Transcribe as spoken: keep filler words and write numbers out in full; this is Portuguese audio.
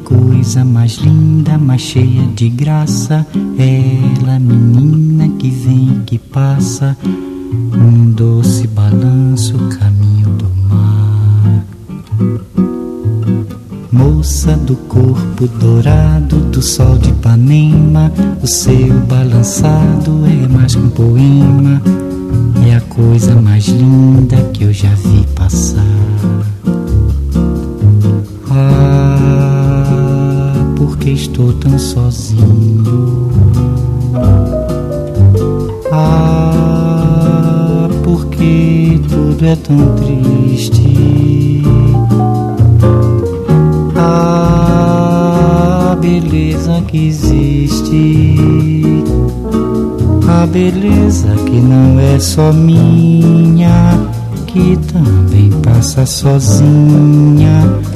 coisa mais linda, mais cheia de graça. Ela, menina que vem e que passa, num doce balanço, caminho do mar. Moça do corpo dourado do sol de Ipanema, o seu balançado é mais que um poema, é a coisa mais linda que eu já vi passar. Ah, porque estou tão sozinho. Ah, porque tudo é tão triste. Ah, beleza que existe. A beleza que não é só minha, que também passa sozinha.